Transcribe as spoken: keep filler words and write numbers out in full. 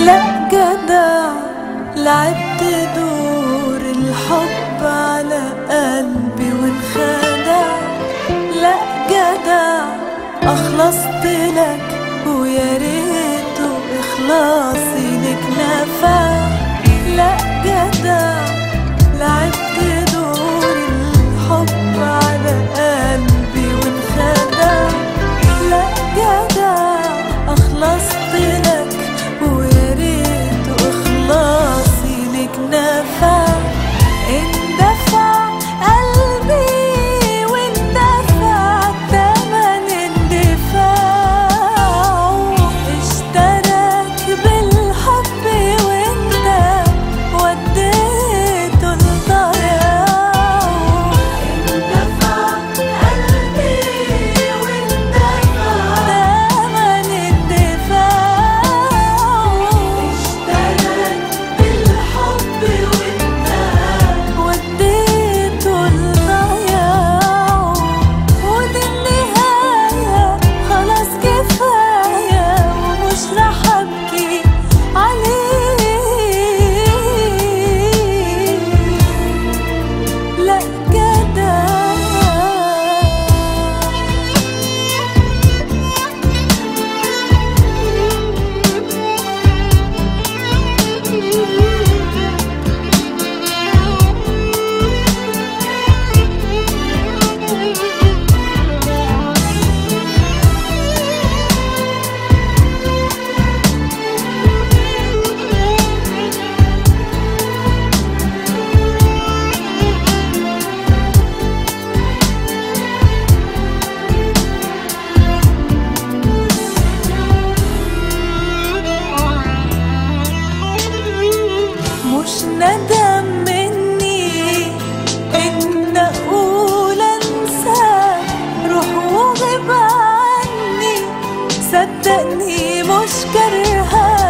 لا جدع لعبت دور الحب على قلبي وانخدع. لا جدع أخلصت لك ويا ريته إخلاصي لك نفع. لا جدع لعبت دور الحب على قلبي وانخدع. لا جدع أخلصت لك ويا ريته إخلاصي لك نفع. اندفع قلبي واندفع تمن اندفاعه. اشتراك بالحب وانت وديته لضياعه. اندفع قلبي واندفع تمن اندفاعه. اشتراك بالحب وانت وديته لضياعه. ودي النهاية خلاص كفاية ومش رح أبكي عليه. لا جدع مش ندم مني إن أقول أنساك. روح وغيب عني صدقني مش كرهاك.